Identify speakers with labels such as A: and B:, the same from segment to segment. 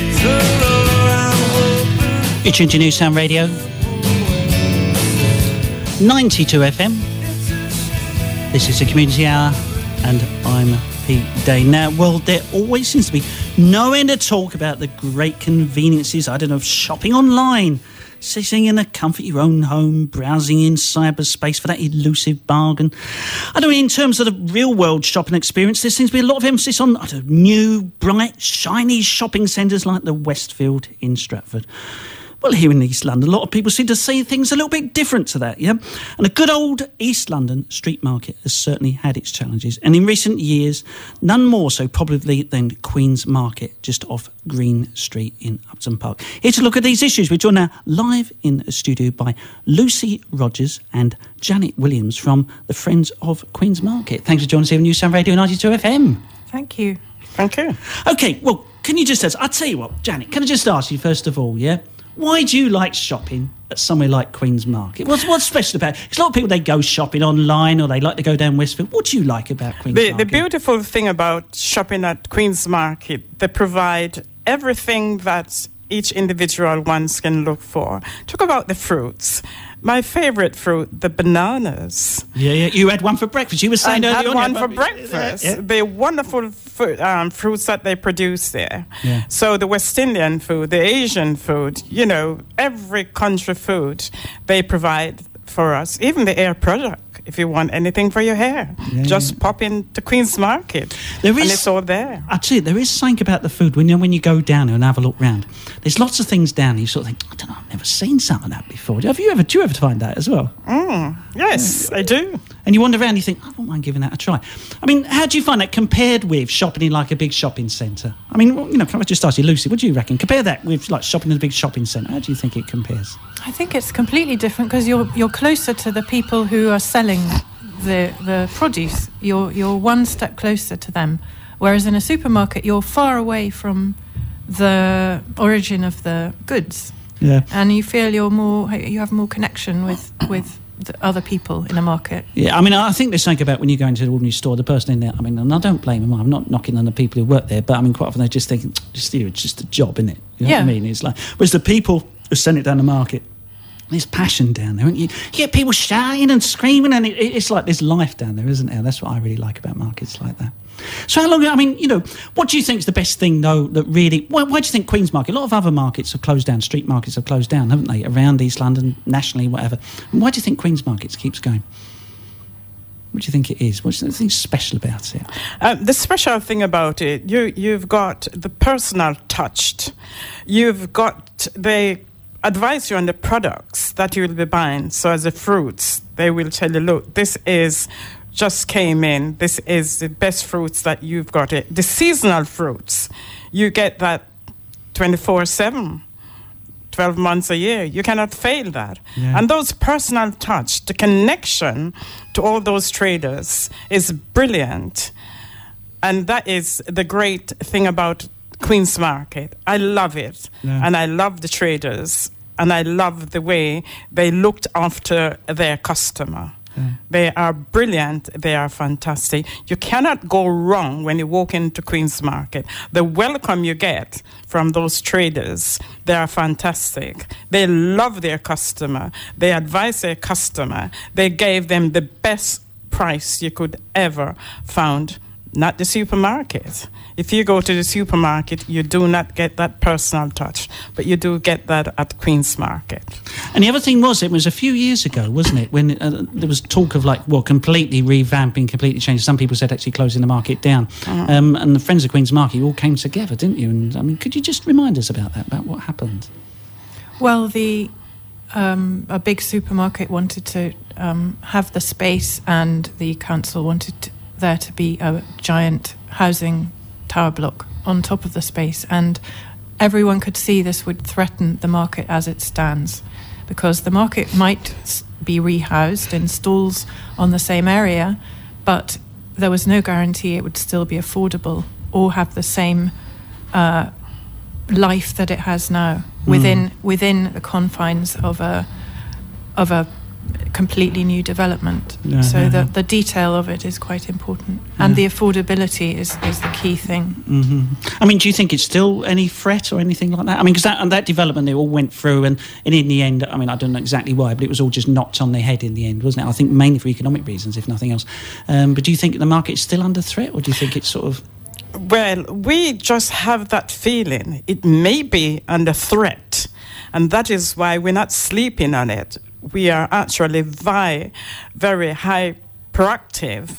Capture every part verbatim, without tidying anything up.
A: You're tuned to New Sound Radio, ninety-two F M. This is the Community Hour, and I'm Pete Day. Now, well, there always seems to be no end of talk about the great conveniences, I don't know, of shopping online, sitting in the comfort of your own home, browsing in cyberspace for that elusive bargain. I don't know, in terms of the real-world shopping experience, there seems to be a lot of emphasis on I don't know, new, bright, shiny shopping centres like the Westfield in Stratford. Well, here in East London, a lot of people seem to see things a little bit different to that, yeah? And a good old East London street market has certainly had its challenges. And in recent years, none more so probably than Queen's Market, just off Green Street in Upton Park. Here to look at these issues, we're joined now live in the studio by Lucy Rogers and Janet Williams from the Friends of Queen's Market. Thanks for joining us here on New Sound Radio ninety-two F M.
B: Thank you.
C: Thank you.
A: OK, well, can you just... I'll tell you what, Janet, can I just ask you first of all, yeah? Why do you like shopping at somewhere like Queen's Market? What's what's special about it? Because a lot of people, they go shopping online or they like to go down Westfield. What do you like about Queen's
C: the,
A: Market?
C: The beautiful thing about shopping at Queen's Market, they provide everything that each individual wants can look for. Talk about the fruits. My favourite fruit, the bananas.
A: Yeah, yeah. You had one for breakfast. You were saying
C: I
A: earlier
C: had
A: on.
C: one
A: yeah,
C: for
A: but,
C: breakfast.
A: Yeah.
C: The wonderful fu- um, fruits that they produce there.
A: Yeah.
C: So the West Indian food, the Asian food, you know, every country food they provide for us. Even the hair product. If you want anything for your hair,
A: yeah,
C: just
A: yeah.
C: pop into Queen's Market.
A: There is,
C: and it's all there.
A: I tell you, there is something about the food when you when you go down there and have a look round. There's lots of things down there. You sort of think, I don't know, I've never seen something like that before. Have you ever? Do you ever find that as well?
C: Mm, yes, yeah. I do.
A: And you wander around, and you think, I wouldn't mind giving that a try. I mean, how do you find that compared with shopping in like a big shopping centre? I mean, you know, can I just ask you, Lucy, what do you reckon? Compare that with like shopping in a big shopping centre. How do you think it compares?
B: I think it's completely different because you're you're closer to the people who are selling the the produce. You're you're one step closer to them, whereas in a supermarket you're far away from the origin of the goods.
A: Yeah.
B: And you feel you're more you have more connection with with the other people in a market.
A: Yeah, I mean, I think there's something about when you go into the ordinary store, the person in there, I mean, and I don't blame them, I'm not knocking on the people who work there, but I mean, quite often they're just thinking, just here, it's just a job, isn't it? You know
B: yeah.
A: what I mean? It's like, whereas the people who send it down the market, there's passion down there, and you, you get people shouting and screaming, and it, it's like there's life down there, isn't there? That's what I really like about markets like that. So how long, I mean, you know, what do you think is the best thing, though, that really, why, why do you think Queen's Market, a lot of other markets have closed down, street markets have closed down, haven't they, around East London, nationally, whatever. And why do you think Queen's Market keeps going? What do you think it is? What's the thing special about it?
C: Uh, the special thing about it, you, you've got the personal touch. You've got, they advise you on the products that you will be buying. So as the fruits, they will tell you, look, this is... just came in. This is the best fruits that you've got. It. The seasonal fruits, you get that twenty-four seven, twelve months a year. You cannot fail that.
A: Yeah.
C: And those personal touch, the connection to all those traders is brilliant. And that is the great thing about Queen's Market. I love it.
A: Yeah.
C: And I love the traders. And I love the way they looked after their customer.
A: Yeah.
C: They are brilliant. They are fantastic. You cannot go wrong when you walk into Queen's Market. The welcome you get from those traders, they are fantastic. They love their customer. They advise their customer. They gave them the best price you could ever found. Not the supermarket. If you go to the supermarket, you do not get that personal touch, but you do get that at Queen's Market.
A: And the other thing was, it was a few years ago, wasn't it, when uh, there was talk of, like, well, completely revamping, completely changing. Some people said actually closing the market down. Mm. Um, and the Friends of Queen's Market, you all came together, didn't you? And, I mean, could you just remind us about that, about what happened?
B: Well, the um, a big supermarket wanted to um, have the space, and the council wanted to, there to be a giant housing tower block on top of the space, and everyone could see this would threaten the market as it stands, because the market might be rehoused in stalls on the same area, but there was no guarantee it would still be affordable or have the same uh, life that it has now within mm. within the confines of a of a completely new development.
A: Yeah,
B: so
A: yeah,
B: the,
A: yeah.
B: the detail of it is quite important. And
A: Yeah.
B: the affordability is, is the key thing.
A: Mm-hmm. I mean, do you think it's still any threat or anything like that? I mean, because that, and that development they all went through, and, and in the end, I mean, I don't know exactly why, but it was all just knocked on their head in the end, wasn't it? I think mainly for economic reasons, if nothing else. Um, but do you think the market is still under threat, or do you think it's sort of...
C: Well, we just have that feeling. It may be under threat, and that is why we're not sleeping on it. We are actually vi- very high proactive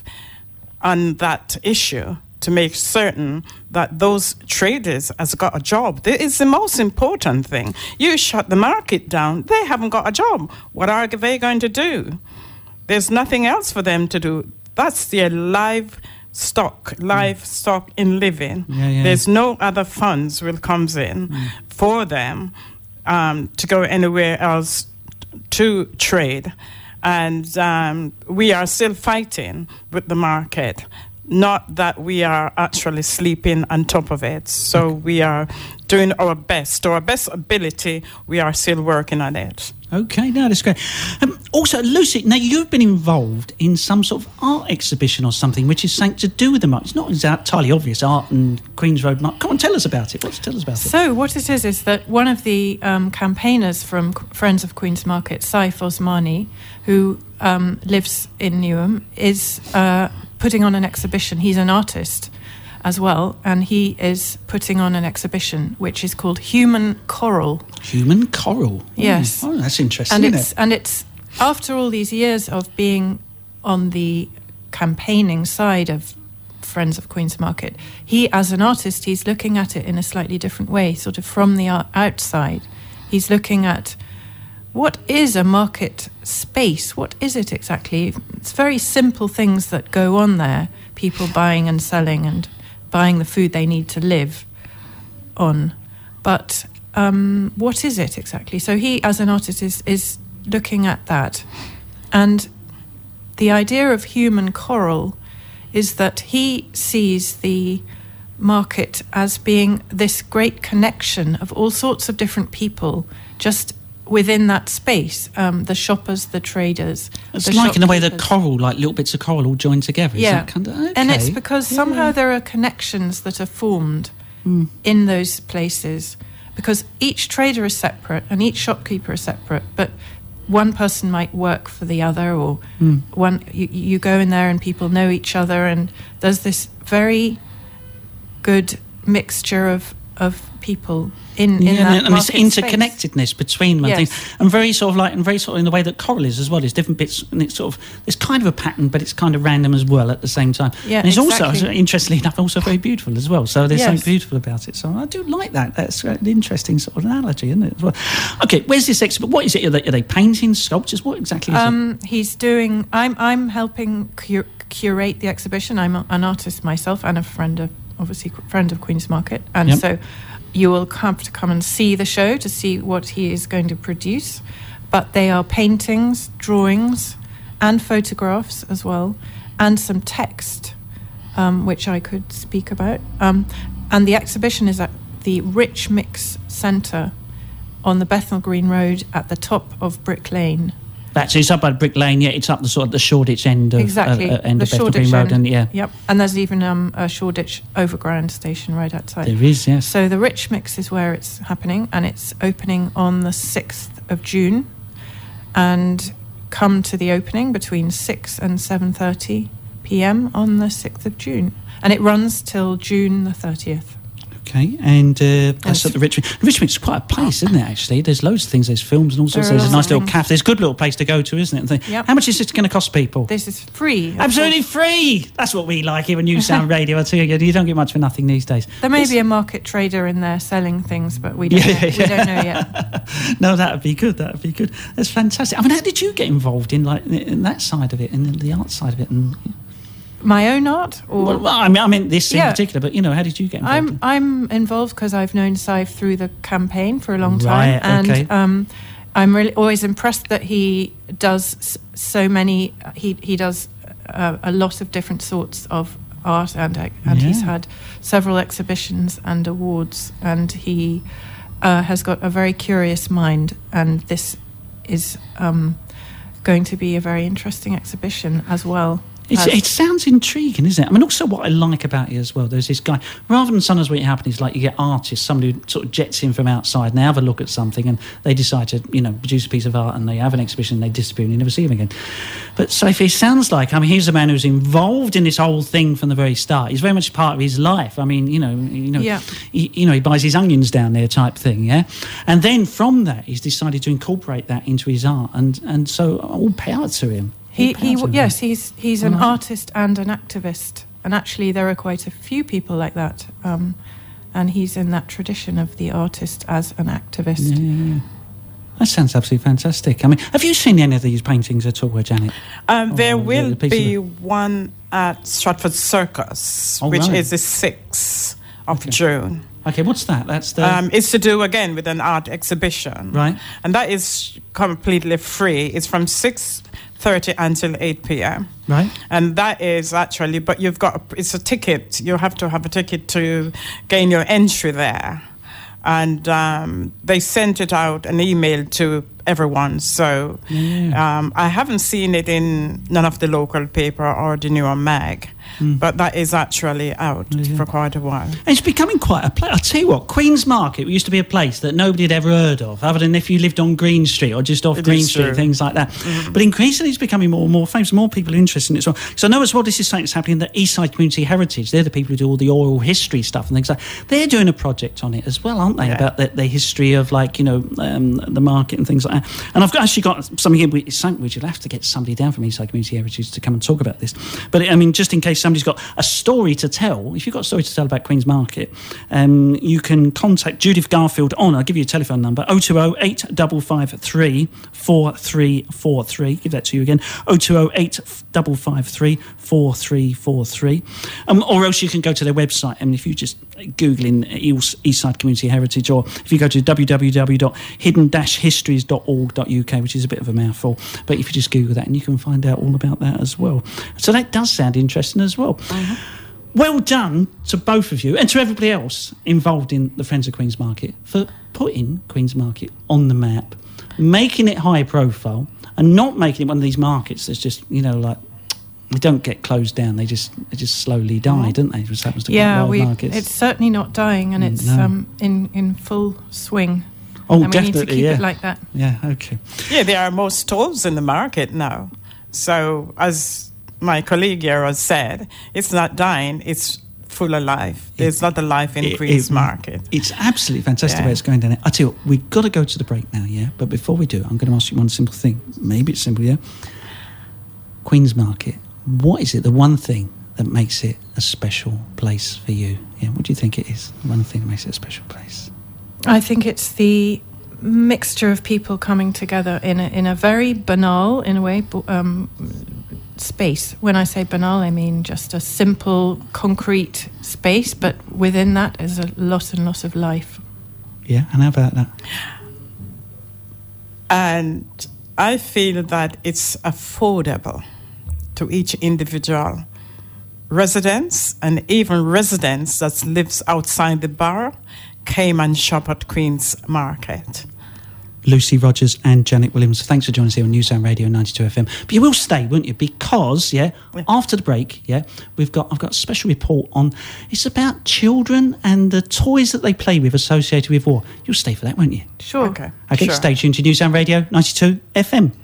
C: on that issue to make certain that those traders has got a job. That is the most important thing. You shut the market down, they haven't got a job. What are they going to do? There's nothing else for them to do. That's their livestock, livestock in living.
A: Yeah, yeah.
C: There's no other funds will comes in
A: Mm.
C: for them um, to go anywhere else to trade. And um, we are still fighting with the market. Not that we are actually sleeping on top of it. So we are doing our best. To our best ability, we are still working on it.
A: Okay, no, that's great. Um, also, Lucy, now you've been involved in some sort of art exhibition or something, which is something to do with the market. It's not entirely obvious, art and Queen's Road market. Come on, tell us about it. What's tell us about it?
B: So what it is is that one of the um, campaigners from Qu- Friends of Queen's Market, Saif Osmani, who um, lives in Newham, is uh, putting on an exhibition. He's an artist as well, and he is putting on an exhibition which is called Human Coral.
A: Human coral.
B: Yes.
A: Oh, that's interesting,
B: And
A: isn't
B: it's
A: it?
B: and it's after all these years of being on the campaigning side of Friends of Queen's Market, he, as an artist, he's looking at it in a slightly different way, sort of from the o- outside. He's looking at what is a market space? What is it exactly? It's very simple things that go on there, people buying and selling and buying the food they need to live on. But um, what is it exactly? So he, as an artist, is, is looking at that. And the idea of human coral is that he sees the market as being this great connection of all sorts of different people just within that space, um, the shoppers, the traders.
A: It's
B: the
A: like in a way the
B: shopkeepers.
A: coral, like little bits of coral all joined together. Is
B: Yeah.
A: that kind of, okay.
B: And it's because
A: Yeah.
B: somehow there are connections that are formed
A: Mm.
B: in those places, because each trader is separate and each shopkeeper is separate, but one person might work for the other, or
A: Mm.
B: one you, you go in there and people know each other, and there's this very good mixture of of people in, in
A: yeah,
B: that
A: and it's
B: market space.
A: interconnectedness between them, I
B: Yes.
A: think, and very sort of like, and very sort of in the way that coral is as well. There's different bits, and it's sort of there's kind of a pattern, but it's kind of random as well at the same time.
B: Yeah,
A: and it's also,
B: exactly.
A: interestingly enough, also very beautiful as well. So there's
B: Yes.
A: something beautiful about it. So I do like that. That's an interesting sort of analogy, isn't it? As well. Okay, where's this exhibit? What is it? Are they, are they paintings, sculptures? What exactly is it?
B: Um, he's doing. I'm. I'm helping cur- curate the exhibition. I'm a, an artist myself and a friend of, obviously, friend of Queen's Market, and
A: Yep.
B: so you will have to come and see the show to see what he is going to produce. But they are paintings, drawings, and photographs as well, and some text, um, which I could speak about. Um, and the exhibition is at the Rich Mix Centre on the Bethnal Green Road at the top of Brick Lane.
A: That's it's up by Brick Lane. Yeah, it's up the sort of the Shoreditch end of
B: Exactly,
A: uh, uh, end
B: the
A: of Bethnal
B: Shoreditch
A: Green Road,
B: end.
A: and yeah,
B: Yep, and there's even um, a Shoreditch Overground station right outside.
A: there is. Yes.
B: So the Rich Mix is where it's happening, and it's opening on the sixth of June. And come to the opening between six and seven thirty p.m. on the sixth of June, and it runs till June the thirtieth.
A: Okay, and uh, that's
B: Yes.
A: at the Richmond. Richmond is quite a place, isn't it, actually? There's loads of things. There's films and all sorts.
B: There are
A: There's a
B: lots
A: nice
B: of
A: little
B: things.
A: cafe. There's a good little place to go to, isn't it? And think,
B: Yep.
A: how much is this going to cost people?
B: This is free. of
A: Absolutely
B: course.
A: free. That's what we like here at New Sound Radio. I tell you, you don't get much for nothing these days.
B: There may
A: This-
B: be a market trader in there selling things, but we don't,
A: Yeah,
B: know,
A: yeah.
B: we don't know yet.
A: No, that would be good. That would be good. That's fantastic. I mean, how did you get involved in like in that side of it, and the art side of it? And
B: My own art, or
A: well, well, I mean, I mean this in
B: Yeah.
A: particular, but you know, how did you get involved?
B: I'm I'm involved because I've known Saif through the campaign for a long time,
A: Right,
B: and
A: okay.
B: um, I'm really always impressed that he does s- so many. He he does uh, a lot of different sorts of art, and uh, and he's
A: Yeah.
B: had several exhibitions and awards, and he uh, has got a very curious mind, and this is um, going to be a very interesting exhibition as well.
A: It's, it sounds intriguing, isn't it? I mean, also what I like about it as well, there's this guy, rather than sometimes what happens is like you get artists, somebody who sort of jets in from outside and they have a look at something and they decide to, you know, produce a piece of art and they have an exhibition and they disappear and you never see them again. But Sophie, it sounds like, I mean, he's a man who's involved in this whole thing from the very start. He's very much part of his life. I mean, you know, you know,
B: yeah.
A: he, you know, he buys his onions down there type thing, yeah? And then from that, he's decided to incorporate that into his art and, and so all power to him.
B: He, he, yes, he's he's an artist and an activist, and actually there are quite a few people like that, um, and he's in that tradition of the artist as an activist.
A: Yeah, yeah, yeah. That sounds absolutely fantastic. I mean, have you seen any of these paintings at all, Janet?
C: Um, there
A: or
C: will
A: the
C: be one at Stratford Circus,
A: oh,
C: which
A: right.
C: is the sixth of
A: okay.
C: June.
A: Okay, what's that? That's the...
C: Um, it's to do, again, with an art exhibition.
A: Right.
C: And that is completely free. It's from six thirty until eight p.m.
A: Right.
C: And that is actually, but you've got, it's a ticket. You have to have a ticket to gain your entry there. And um, they sent it out, an email to everyone. So
A: yeah.
C: um, I haven't seen it in none of the local paper or the New Mag. Mm. But that is actually out yeah. for quite a while.
A: And it's becoming quite a place. I'll tell you what, Queen's Market used to be a place that nobody had ever heard of, other than if you lived on Green Street or just off
C: it
A: Green Street,
C: true.
A: things like that. Mm-hmm. But increasingly it's becoming more and more famous, more people are interested in it as well. So I know as well this is something that's happening in the Eastside Community Heritage. They're the people who do all the oral history stuff and things like that. They're doing a project on it as well, aren't they, yeah. about the, the history of, like, you know, um, the market and things like that. And I've got, actually got something here, it's something which you'll have to get somebody down from Eastside Community Heritage to come and talk about this. But, I mean, just in case somebody's got a story to tell, if you've got a story to tell about Queen's Market, um, you can contact Judith Garfield on, I'll give you a telephone number, oh two oh, eight five five three, four three four three. Give that to you again, oh two oh, eight five five three, four three four three. Um, or else you can go to their website, I mean, if you just Googling Eastside Community Heritage, or if you go to w w w dot hidden dash histories dot org dot u k, which is a bit of a mouthful, but if you just Google that and you can find out all about that as well. So that does sound interesting as well. Uh-huh. Well done to both of you and to everybody else involved in the Friends of Queen's Market for putting Queen's Market on the map, making it high profile and not making it one of these markets that's just, you know, like, they don't get closed down, they just they just slowly die, don't they? It just happens to
B: yeah,
A: wild
B: we,
A: markets.
B: It's certainly not dying, and it's
A: no.
B: um, in, in full swing.
A: Oh,
B: and
A: definitely,
B: we need to keep
A: yeah.
B: it like that.
A: Yeah, okay.
C: Yeah, there are more stalls in the market now. So, as my colleague here has said, it's not dying, it's full of life. There's a lot of life in
A: it,
C: Queen's
A: it,
C: Market.
A: It's absolutely fantastic
C: yeah.
A: where it's going down there. I tell you what, we've got to go to the break now, yeah? But before we do, I'm going to ask you one simple thing. Maybe it's simple, yeah? Queen's Market, what is it, the one thing that makes it a special place for you? Yeah, what do you think it is? The one thing that makes it a special place?
B: I think it's the mixture of people coming together in a, in a very banal, in a way, um, space. When I say banal, I mean just a simple, concrete space, but within that is a lot and lot of life.
A: Yeah, and how about that?
C: And I feel that it's affordable to each individual residents, and even residents that lives outside the borough came and shop at Queen's Market.
A: Lucy Rogers and Janet Williams, thanks for joining us here on New Sound Radio ninety-two F M. But you will stay, won't you? Because, yeah, yeah, after the break, yeah, we've got I've got a special report on, it's about children and the toys that they play with associated with war. You'll stay for that, won't you?
B: Sure.
C: Okay.
A: Okay,
C: sure.
A: stay tuned to New Sound Radio ninety-two F M.